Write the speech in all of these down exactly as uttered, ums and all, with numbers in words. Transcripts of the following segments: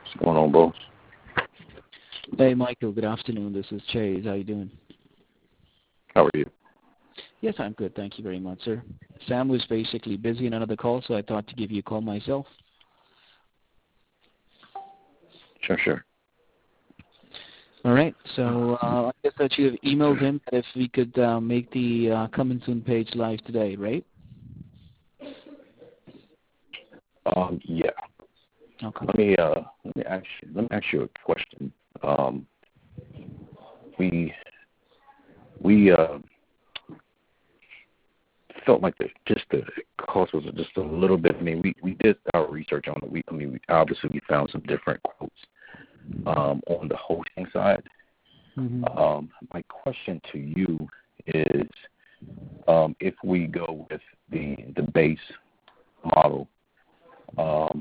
What's going on, boss? Hey, Michael. Good afternoon. This is Chase. How you doing? How are you? Yes, I'm good. Thank you very much, sir. Sam was basically busy in another call, so I thought to give you a call myself. Sure, sure. All right. So uh, I guess that you have emailed him that if we could uh, make the uh, Coming Soon page live today, right? Um, yeah. Okay. Let me uh, let me ask you. Let me ask you a question. Um, we we uh, felt like the just the cost was just a little bit. I mean, we, we did our research on it. We I mean, we, obviously we found some different quotes um, on the hosting side. Mm-hmm. Um, my question to you is, um, if we go with the the base model, um,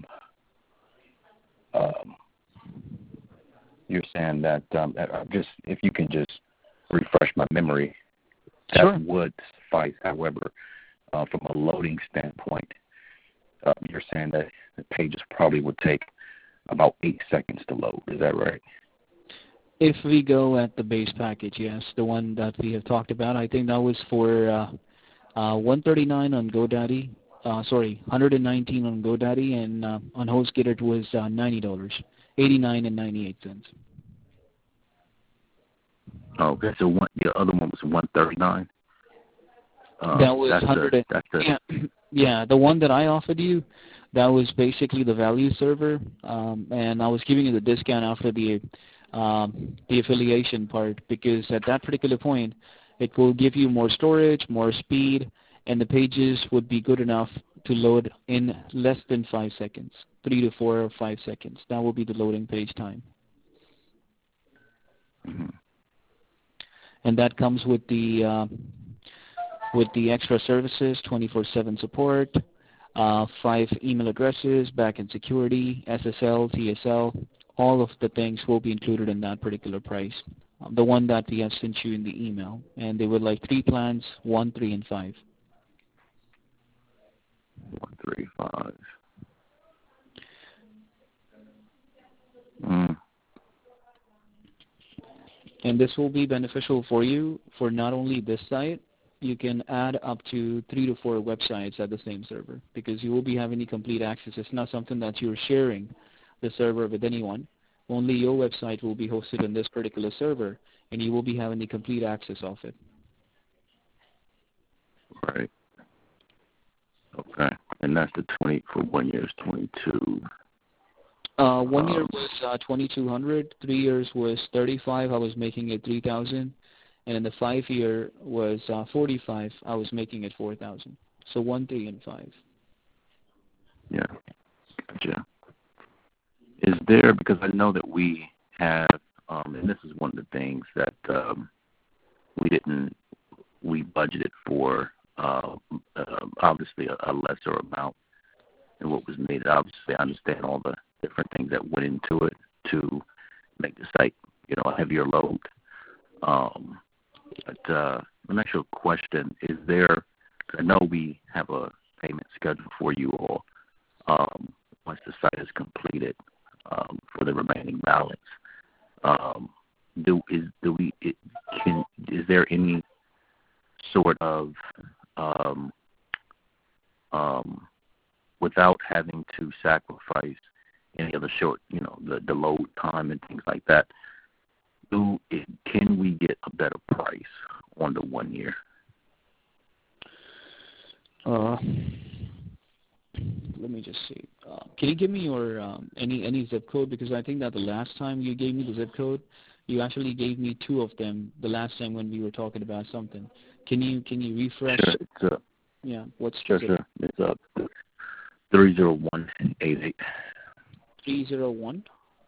um, you're saying that um, uh, just if you can just refresh my memory, that Sure. would suffice. However, uh, from a loading standpoint, uh, you're saying that the pages probably would take about eight seconds to load. Is that right? If we go at the base package, yes, the one that we have talked about, I think that was for uh, uh, one thirty-nine on GoDaddy. Uh, sorry, one hundred nineteen on GoDaddy, and uh, on HostGator it was uh, ninety dollars, eighty-nine and ninety-eight cents. Okay, so one, the other one was one thirty-nine. Uh, That was that's one hundred. the that's the Yeah, yeah. The one that I offered you, that was basically the value server, um, and I was giving you the discount after the um, the affiliation part because at that particular point, it will give you more storage, more speed, and the pages would be good enough to load in less than five seconds, three to four or five seconds. That will be the loading page time. mhm. And that comes with the uh, with the extra services, twenty-four seven support, uh, five email addresses, backend security, S S L, T S L. All of the things will be included in that particular price, um, the one that we have sent you in the email. And they were like three plans, one, three, and five. one three five. Mm. And this will be beneficial for you for not only this site, you can add up to three to four websites at the same server because you will be having the complete access. It's not something that you're sharing the server with anyone. Only your website will be hosted on this particular server, and you will be having the complete access of it. Right. Okay. And that's the twenty for one year is twenty two. Uh, one year Um, was uh, twenty-two hundred. Three years was thirty-five. I was making it three thousand, and in the five year was uh, forty-five. I was making it four thousand. So one, three, and five. yeah. Gotcha. Is there, because I know that we have, um, and this is one of the things that um, we didn't, we budgeted for, uh, uh, obviously a, a lesser amount than what was needed. Obviously, I understand all the different things that went into it to make the site, you know, a heavier load. Um, but uh, an actual question, is there, I know we have a payment schedule for you all um, once the site is completed um, for the remaining balance. Um, do is do we it, can is there any sort of um, um, without having to sacrifice any of the short, you know, the, the load time and things like that, do it, can we get a better price on the one year? Uh, let me just see. Uh, can you give me your um, any any zip code? Because I think that the last time you gave me the zip code, you actually gave me two of them. The last time when we were talking about something. Can you can you refresh? Sure, it's uh, Yeah. What's sure, the zip? sure. It's uh, three zero one eight eight. Three zero one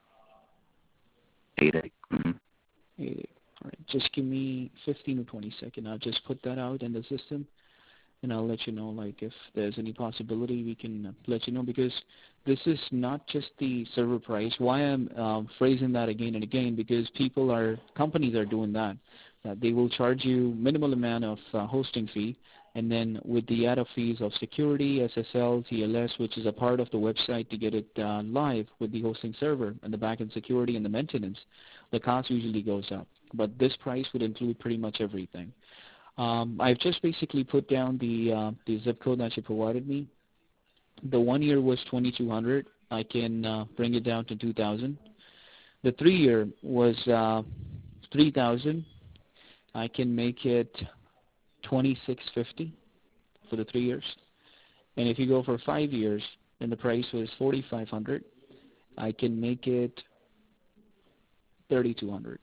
Eight eight. Mm-hmm. eight eight. All right. Just give me fifteen or twenty seconds. I'll just put that out in the system, and I'll let you know, like, if there's any possibility we can uh, let you know, because this is not just the server price. Why I'm um, phrasing that again and again, because people are, companies are doing that. Uh, they will charge you minimal amount of uh, hosting fee, And then with the add-on fees of security, S S L, T L S, which is a part of the website to get it uh, live with the hosting server and the backend security and the maintenance, the cost usually goes up. But this price would include pretty much everything. Um, I've just basically put down the uh, the zip code that you provided me. The one year was twenty-two hundred. I can uh, bring it down to two thousand. The three year was uh, three thousand. I can make it twenty-six fifty for the three years. And if you go for five years, then the price was forty-five hundred. I can make it thirty-two hundred.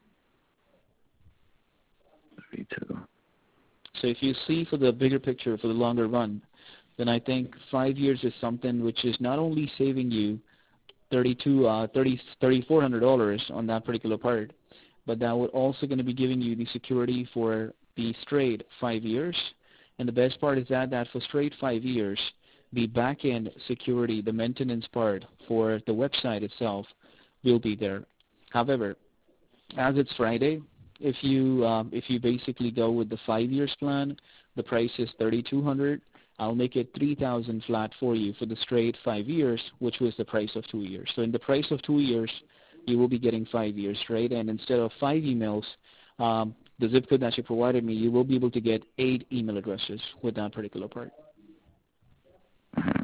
thirty-two. So if you see for the bigger picture, for the longer run, then I think five years is something which is not only saving you thirty-two, uh, thirty, thirty-four hundred dollars on that particular part, but that would also going to be giving you the security for the straight five years. And the best part is that that for straight five years, the back-end security, the maintenance part for the website itself will be there. However, as it's Friday, if you um, if you basically go with the five years plan, the price is thirty-two hundred. I'll make it three thousand flat for you for the straight five years, which was the price of two years. So in the price of two years, you will be getting five years, right? And instead of five emails, um, the zip code that you provided me, you will be able to get eight email addresses with that particular part. Mm-hmm.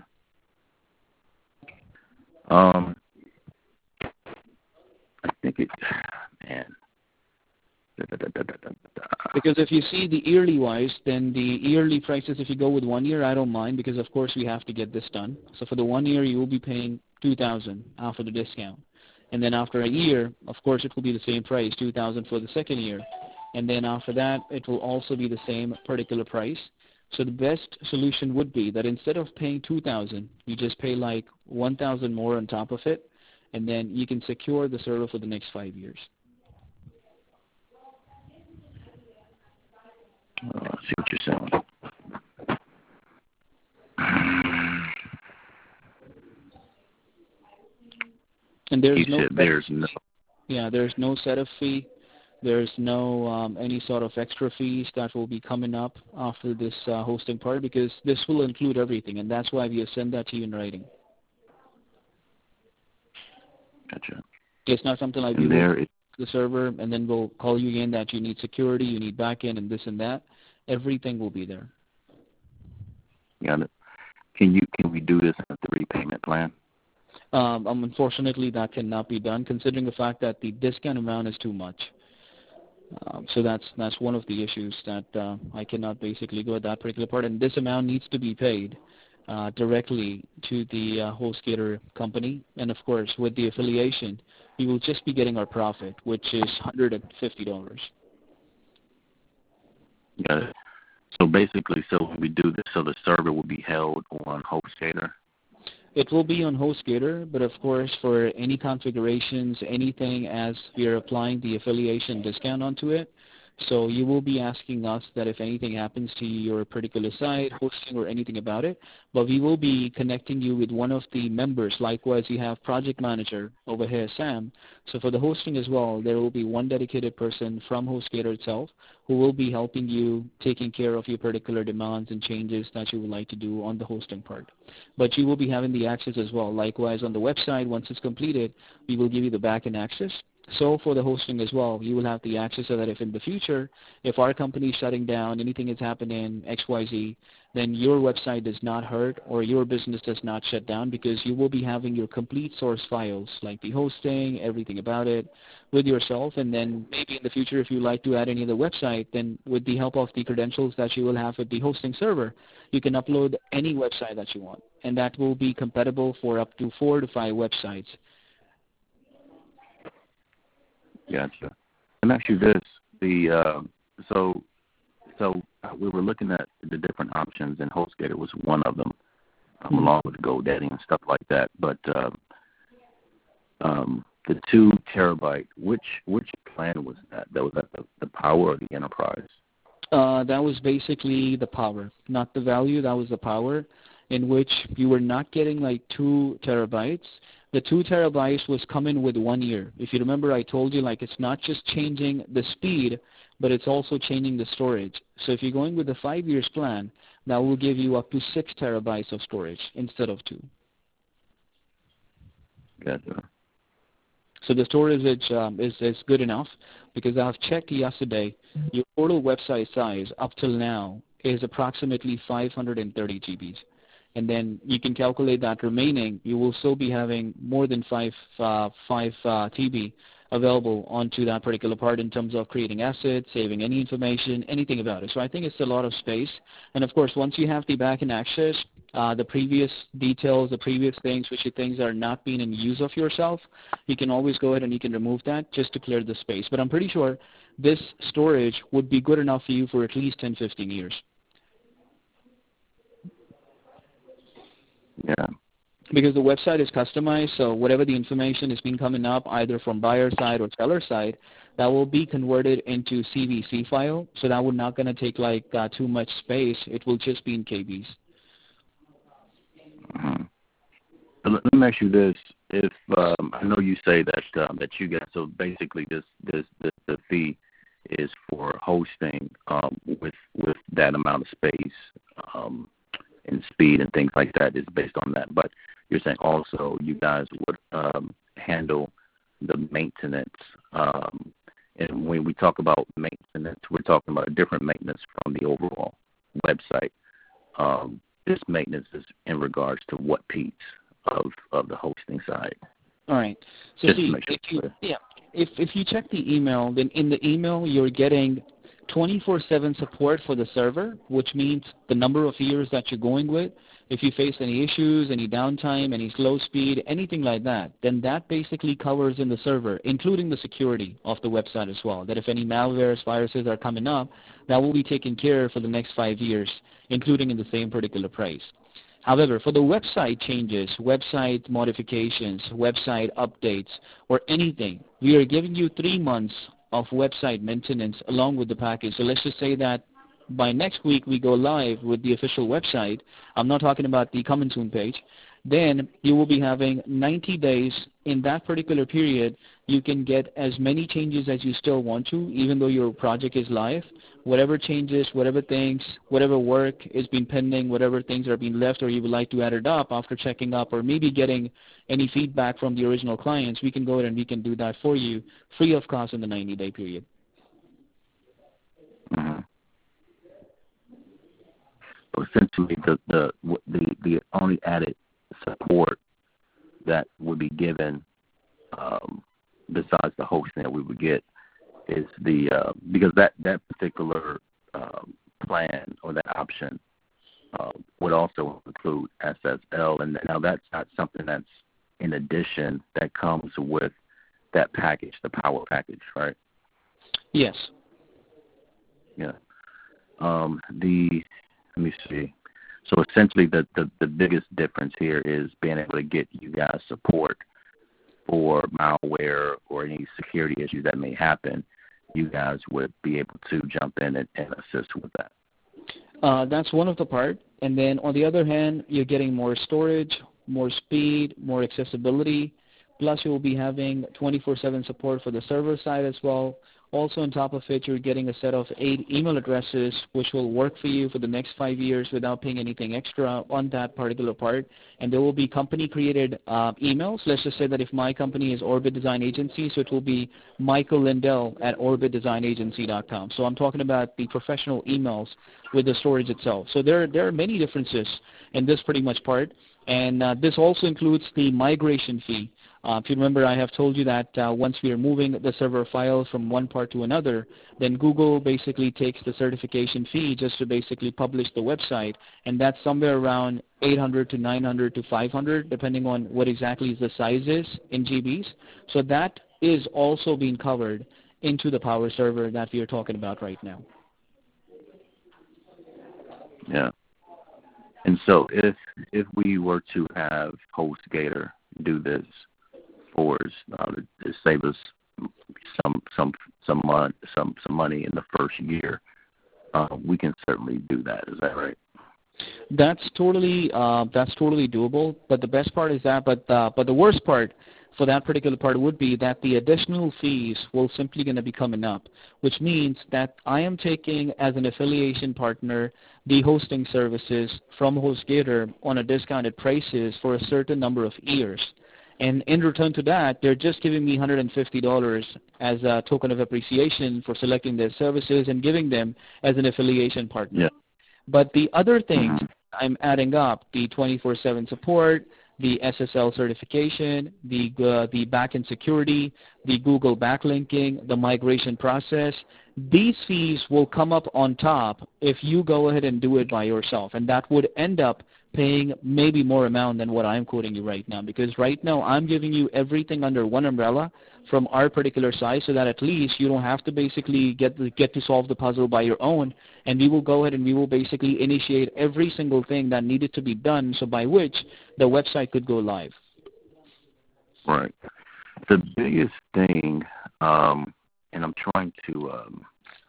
Um, I think it, man. Da, da, da, da, da, da. Because if you see the yearly wise, then the yearly prices, if you go with one year, I don't mind because, of course, we have to get this done. So for the one year, you will be paying two thousand dollars after the discount. And then after a year, of course, it will be the same price, two thousand dollars for the second year. And then after that, it will also be the same particular price. So the best solution would be that instead of paying two thousand dollars, you just pay like one thousand dollars more on top of it, and then you can secure the server for the next five years. Oh, I see what you're saying. And there's you no said there's no. Yeah, there's no setup fee. There's no um, any sort of extra fees that will be coming up after this uh, hosting part because this will include everything, and that's why we have sent that to you in writing. Gotcha. It's not something like and we there will the server and then we'll call you again that you need security, you need backend, and this and that. Everything will be there. Got it. Can you can we do this in a three payment plan? Um, um, unfortunately, that cannot be done, considering the fact that the discount amount is too much. Um, so that's that's one of the issues that uh, I cannot basically go at that particular part, and this amount needs to be paid uh, directly to the uh, HostGator company, and of course, with the affiliation, we will just be getting our profit, which is one hundred fifty dollars. Got it. So basically, so when we do this, so the server will be held on HostGator? It will be on HostGator, but of course, for any configurations, anything as we are applying the affiliation discount onto it, so you will be asking us that if anything happens to your particular site, hosting, or anything about it, but we will be connecting you with one of the members. Likewise, you have project manager over here, Sam. So for the hosting as well, there will be one dedicated person from HostGator itself who will be helping you taking care of your particular demands and changes that you would like to do on the hosting part. But you will be having the access as well. Likewise, on the website, once it's completed, we will give you the back-end access. So for the hosting as well, you will have the access so that if in the future, if our company is shutting down, anything is happening, X Y Z, then your website does not hurt or your business does not shut down because you will be having your complete source files, like the hosting, everything about it, with yourself. And then maybe in the future, if you like to add any other website, then with the help of the credentials that you will have with the hosting server, you can upload any website that you want. And that will be compatible for up to four to five websites. Gotcha. Let me ask you this: the uh, so so we were looking at the different options, and HostGator was one of them, um, Mm-hmm. along with GoDaddy and stuff like that. But uh, um, the two terabyte, which which plan was that? That was that the, the Power or the Enterprise? Uh, that was basically the power, not the value. That was the power, in which you were not getting like two terabytes. The two terabytes was coming with one year. If you remember, I told you like it's not just changing the speed, but it's also changing the storage. So if you're going with the five years plan, that will give you up to six terabytes of storage instead of two. Gotcha. So the storage is, um, is, is good enough, because I've checked yesterday, your total website size up till now is approximately five hundred thirty G Bs. And then you can calculate that remaining, you will still be having more than five, uh, five uh, T B available onto that particular part in terms of creating assets, saving any information, anything about it. So I think it's a lot of space. And of course, once you have the backend access, uh, the previous details, the previous things, which you things are not being in use of yourself, you can always go ahead and you can remove that just to clear the space. But I'm pretty sure this storage would be good enough for you for at least ten, fifteen years. Yeah. Because the website is customized, so whatever the information is being coming up, either from buyer side or seller side, that will be converted into C V C file. So that would not going to take like uh, too much space. It will just be in K Bs. Mm-hmm. Let me ask you this: if um, I know you say that um, that you get, so basically this this, this the fee is for hosting um, with with that amount of space um, and speed and things like that is based on that. But you're saying also you guys would um, handle the maintenance. Um, and when we talk about maintenance, we're talking about a different maintenance from the overall website. Um, this maintenance is in regards to what piece of, of the hosting side? All right. So Just see, to make sure if you, clear. yeah, if if you check the email, then in the email you're getting twenty-four seven support for the server, which means the number of years that you're going with. If you face any issues, any downtime, any slow speed, anything like that, then that basically covers in the server, including the security of the website as well. That if any malwares, viruses are coming up, that will be taken care of for the next five years, including in the same particular price. However, for the website changes, website modifications, website updates, or anything, we are giving you three months of website maintenance along with the package. So let's just say that by next week we go live with the official website. I'm not talking about the coming soon page. Then you will be having ninety days. In that particular period, you can get as many changes as you still want to, even though your project is live. Whatever changes, whatever things, whatever work is being pending, whatever things are being left or you would like to add it up after checking up or maybe getting any feedback from the original clients, we can go ahead and we can do that for you free of cost in the ninety-day period. Mm-hmm. So essentially, the, the the the only added support that would be given, um, besides the hosting that we would get, is the uh, because that that particular um, plan or that option uh, would also include S S L, and now that's not something that's in addition that comes with that package, the power package, right? Yes. Yeah. Um, the let me see. So essentially, the, the, the biggest difference here is being able to get you guys support for malware or any security issues that may happen. You guys would be able to jump in and, and assist with that. Uh, that's one of the part. And then on the other hand, you're getting more storage, more speed, more accessibility. Plus, you will be having twenty-four seven support for the server side as well. Also, on top of it, you're getting a set of eight email addresses, which will work for you for the next five years without paying anything extra on that particular part. And there will be company-created uh, emails. Let's just say that if my company is Orbit Design Agency, so it will be Michael Lindell at orbit design agency dot com. So I'm talking about the professional emails with the storage itself. So there, there are many differences in this pretty much part. And uh, this also includes the migration fee. Uh, if you remember, I have told you that uh, once we are moving the server files from one part to another, then Google basically takes the certification fee just to basically publish the website, and that's somewhere around eight hundred to nine hundred to five hundred, depending on what exactly the size is in G Bs. So that is also being covered into the power server that we are talking about right now. Yeah. And so if if we were to have HostGator do this for us, uh, to, to save us some some some money some some money in the first year, uh, we can certainly do that. Is that right? That's totally uh, that's totally doable. But the best part is that, but uh, but the worst part for that particular part would be that the additional fees will simply going to be coming up, which means that I am taking as an affiliation partner the hosting services from HostGator on a discounted prices for a certain number of years. And in return to that, they're just giving me one hundred fifty dollars as a token of appreciation for selecting their services and giving them as an affiliation partner. Yeah. But the other things Mm-hmm. I'm adding up, the twenty-four seven support, the S S L certification, the uh, the backend security, the Google backlinking, the migration process, these fees will come up on top if you go ahead and do it by yourself. And that would end up paying maybe more amount than what I'm quoting you right now, because right now I'm giving you everything under one umbrella from our particular side, so that at least you don't have to basically get the, get to solve the puzzle by your own, and we will go ahead and we will basically initiate every single thing that needed to be done, so by which the website could go live. Right. The biggest thing, um, and I'm trying to, um,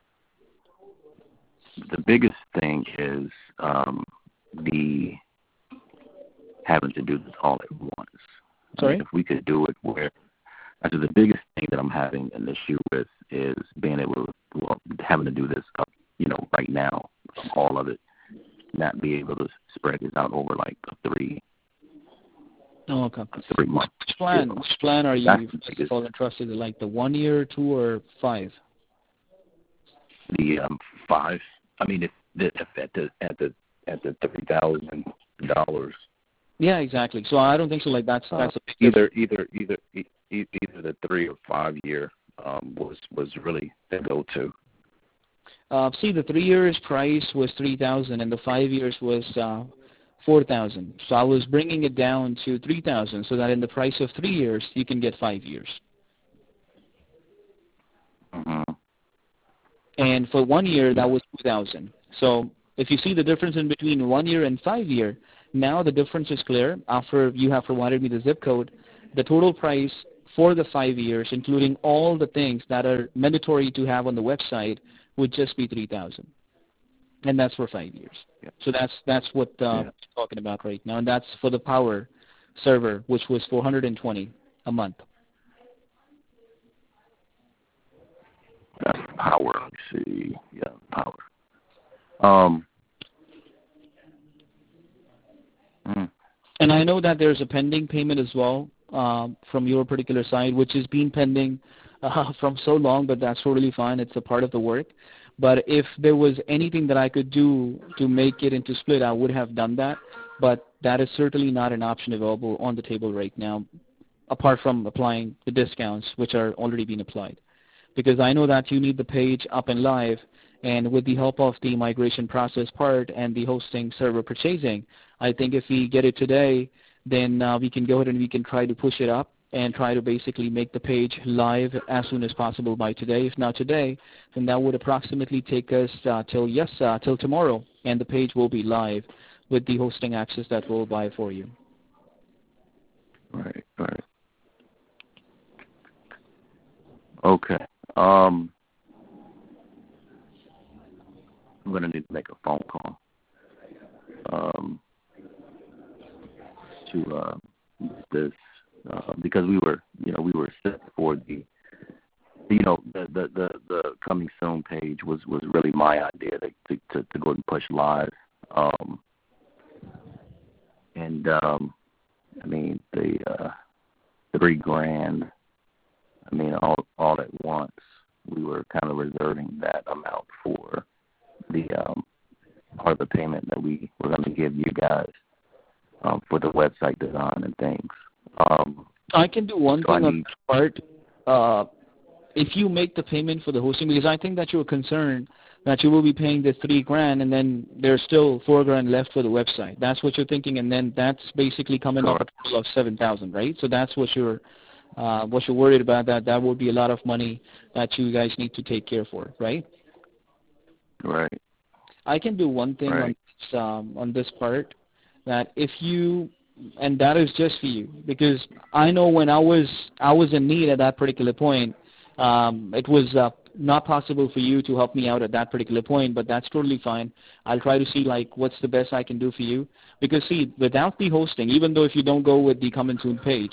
the biggest thing is um, the having to do this all at once. Sorry? I mean, if we could do it where, I said the biggest thing that I'm having an issue with is being able to, well, having to do this up, you know, right now, all of it, not be able to spread this out over like a three, Oh, okay. a three months. Which plan, You know. which plan are you, That's the first of biggest- all, interested in, like the one year, two, or five? The um, five. I mean, if, if at the at the at the three thousand dollars. Yeah, exactly. So I don't think so. Like that's Uh, that's a big either either either e- e- either the three or five year um, was was really the go to. Uh, see, the three years price was three thousand, and the five years was uh, four thousand. So I was bringing it down to three thousand, so that in the price of three years, you can get five years. Mm-hmm. And for one year, that was two thousand. So if you see the difference in between one year and five year, now the difference is clear. After you have provided me the zip code, the total price for the five years, including all the things that are mandatory to have on the website, would just be three thousand, and that's for five years. Yeah. So that's that's what uh, Yeah. we're talking about right now, and that's for the Power server, which was four hundred twenty a month. That's power. Let's see. Yeah, power. Um. mm, And I know that there's a pending payment as well um, from your particular side, which has been pending uh, from so long, but that's totally fine. It's a part of the work. But if there was anything that I could do to make it into split, I would have done that. But that is certainly not an option available on the table right now, apart from applying the discounts, which are already being applied. Because I know that you need the page up and live, and with the help of the migration process part and the hosting server purchasing, I think if we get it today, then uh, we can go ahead and we can try to push it up and try to basically make the page live as soon as possible by today. If not today, then that would approximately take us uh, till yes, uh, till tomorrow, and the page will be live with the hosting access that we'll buy for you. right. Right. Okay. Um. I'm gonna need to make a phone call. Um. To uh, this. Uh, because we were, you know, we were set for the, you know, the the the, the coming soon page was, was really my idea to, to to to go and push live. Um, and um, I mean the uh, three grand. I mean all all at once. We were kind of reserving that amount for the um, part of the payment that we were going to give you guys um, for the website design and things. Um, I can do one so thing I on need, that part. Uh, if you make the payment for the hosting, because I think that you're concerned that you will be paying the three grand and then there's still four grand left for the website. That's what you're thinking, and then that's basically coming up a total of seven thousand, right? So that's what you're uh, what you're worried about. That that would be a lot of money that you guys need to take care for, right? Right. I can do one thing Right. on this, um, on this part, that if you, and that is just for you, because I know when I was I was in need at that particular point, um, it was uh, not possible for you to help me out at that particular point, but that's totally fine. I'll try to see like what's the best I can do for you, because see, without the hosting, even though if you don't go with the coming soon page,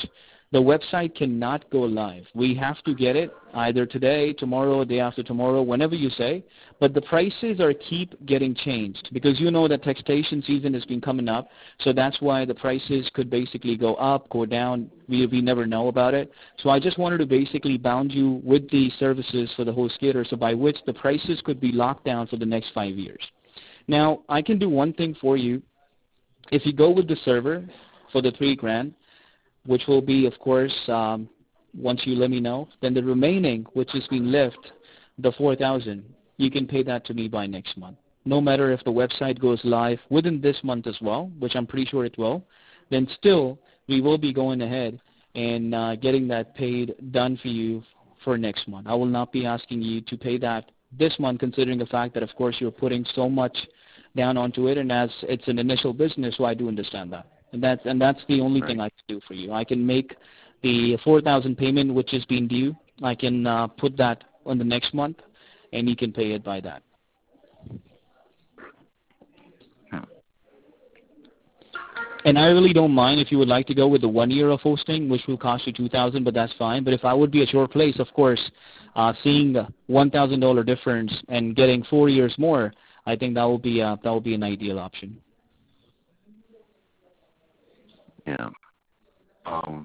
the website cannot go live. We have to get it either today, tomorrow, day after tomorrow, whenever you say. But the prices are keep getting changed because you know that taxation season has been coming up. So that's why the prices could basically go up, go down. We, we never know about it. So I just wanted to basically bound you with the services for the HostGator, so by which the prices could be locked down for the next five years. Now, I can do one thing for you. If you go with the server for the three grand, which will be, of course, um, once you let me know, then the remaining, which is being left, the four thousand, you can pay that to me by next month. No matter if the website goes live within this month as well, which I'm pretty sure it will, then still we will be going ahead and uh, getting that paid done for you for next month. I will not be asking you to pay that this month, considering the fact that, of course, you're putting so much down onto it, and as it's an initial business, so I do understand that. And that's, and that's the only Right. thing I can do for you. I can make the four thousand payment, which is being due. I can uh, put that on the next month, and you can pay it by that. Hmm. And I really don't mind if you would like to go with the one year of hosting, which will cost you two thousand dollars, but that's fine. But if I would be at your place, of course, uh, seeing the one thousand dollars difference and getting four years more, I think that would be uh, that would be an ideal option. Yeah. Um,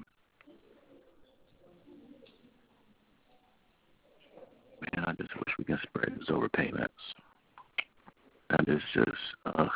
man, I just wish we can spread this over payments. That is just, uh,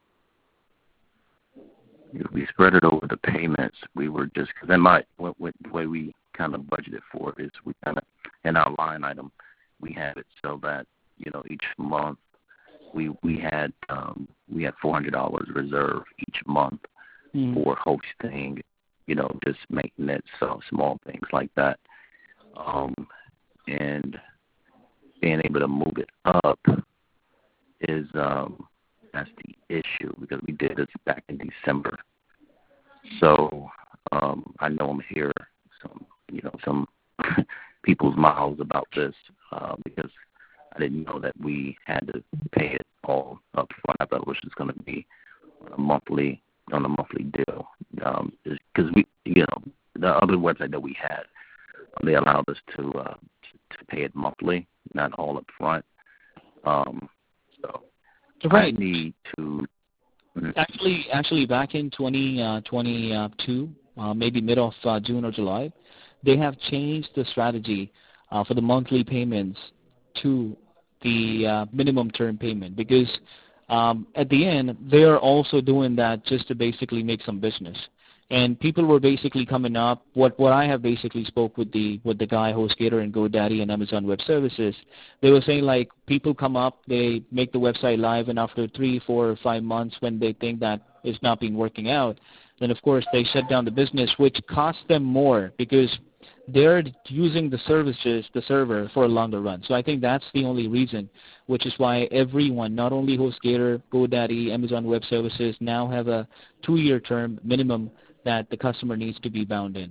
if we spread it over the payments, we were just, because that might, what, what, the way we kind of budgeted for it is we kind of, in our line item, we had it so that, you know, each month we we had um, we had four hundred dollars reserved each month mm. for hosting, you know, just maintenance, so small things like that. Um, and being able to move it up is um, that's the issue because we did this back in December. So um, I know I'm here some you know some people's mouths about this uh, because I didn't know that we had to pay it all up front. I thought it was just going to be on a monthly on a monthly deal because um, we you know the other website that we had they allowed us to uh, to pay it monthly, not all up front. Um, so right. I need to actually actually back in twenty twenty-two, uh, maybe mid of uh, June or July, they have changed the strategy uh, for the monthly payments to the uh, minimum term payment because um, at the end they are also doing that just to basically make some business. And people were basically coming up. What what I have basically spoke with the with the guy HostGator and GoDaddy and Amazon Web Services. They were saying like people come up, they make the website live, and after three, four, or five months, when they think that it's not been working out, then of course they shut down the business, which costs them more because they're using the services, the server, for a longer run. So I think that's the only reason, which is why everyone, not only HostGator, GoDaddy, Amazon Web Services, now have a two-year term minimum that the customer needs to be bound in.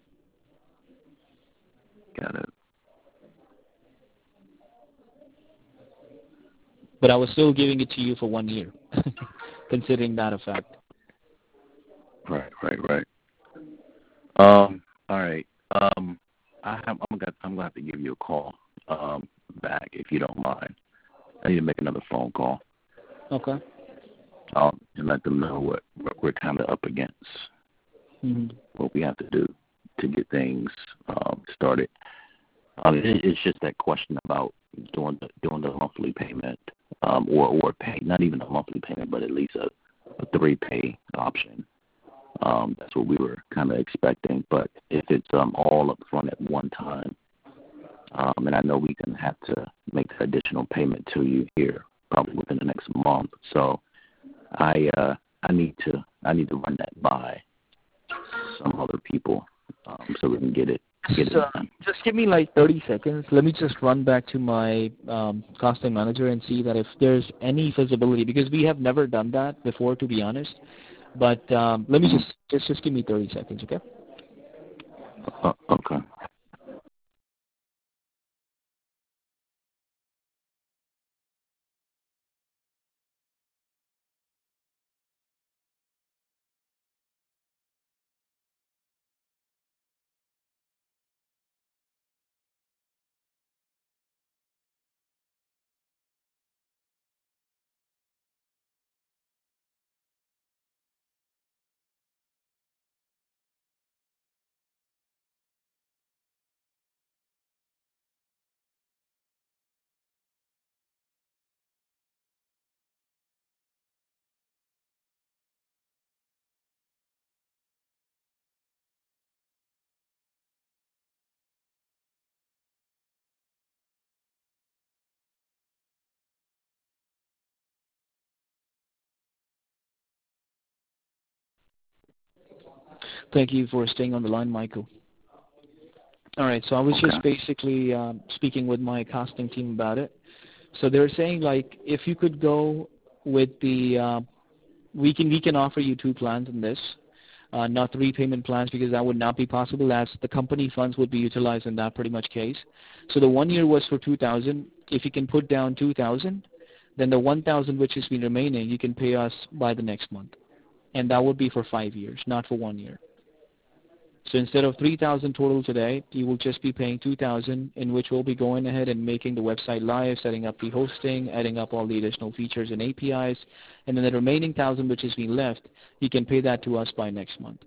Got it. But I was still giving it to you for one year, considering that a fact. Right, right, right. Um, all right. Um, I have, I'm gonna I'm gonna have to give you a call um, back if you don't mind. I need to make another phone call. Okay. Um, and let them know what, what we're kind of up against, mm-hmm. what we have to do to get things um, started. Um, it, it's just that question about doing the, doing the monthly payment, um, or or pay not even a monthly payment, but at least a, a three pay option. Um, that's what we were kind of expecting. But if it's um, all up front at one time, um, and I know we can have to make the additional payment to you here probably within the next month. So I uh, I need to I need to run that by some other people um, so we can get it get it so, done. Just give me like thirty seconds. Let me just run back to my um, costing manager and see that if there's any feasibility, because we have never done that before, to be honest. But um, let me just, just just give me thirty seconds, okay? Uh, okay. Thank you for staying on the line, Michael. All right, so I was Okay. just basically um, speaking with my casting team about it. So they're saying, like, if you could go with the, uh, we can we can offer you two plans in this, uh, not three payment plans, because that would not be possible, as the company funds would be utilized in that pretty much case. So the one year was for two thousand. If you can put down two thousand, then the one thousand which has been remaining, you can pay us by the next month, and that would be for five years, not for one year. So instead of three thousand total today, you will just be paying two thousand, in which we'll be going ahead and making the website live, setting up the hosting, adding up all the additional features and A P Is, and then the remaining one thousand which is being left, you can pay that to us by next month.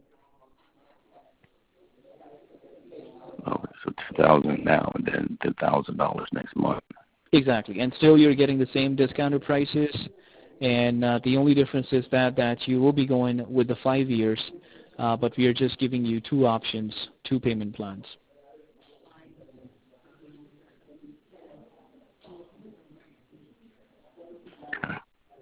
Okay, so two thousand now and then ten thousand dollars next month. Exactly, and still you're getting the same discounted prices, and uh, the only difference is that that you will be going with the five years, uh, but we are just giving you two options, two payment plans. Okay.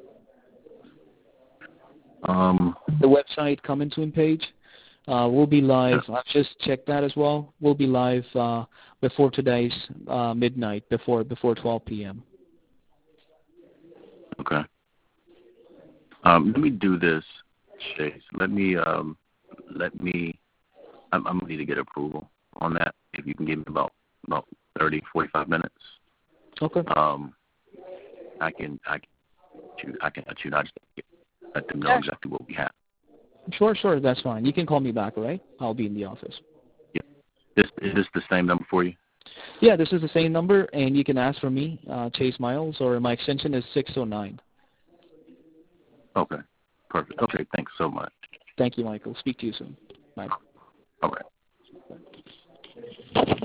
Um, The website coming soon page uh, will be live. yeah. I've just checked that as well. We'll be live uh, before today's uh, midnight, before before twelve p.m. Okay. Um, let me do this, Chase. Let me um, let me. I'm, I'm gonna need to get approval on that. If you can give me about about thirty, forty-five minutes. Okay. Um, I can I can shoot, I can shoot. I just let them know Yeah. exactly what we have. Sure, sure. That's fine. You can call me back, all right? I'll be in the office. Yeah. This is this the same number for you? Yeah, this is the same number, and you can ask for me, uh, Chase Miles, or my extension is six oh nine. Okay. Perfect. Okay. Thanks so much. Thank you, Michael. Speak to you soon. Bye. All right.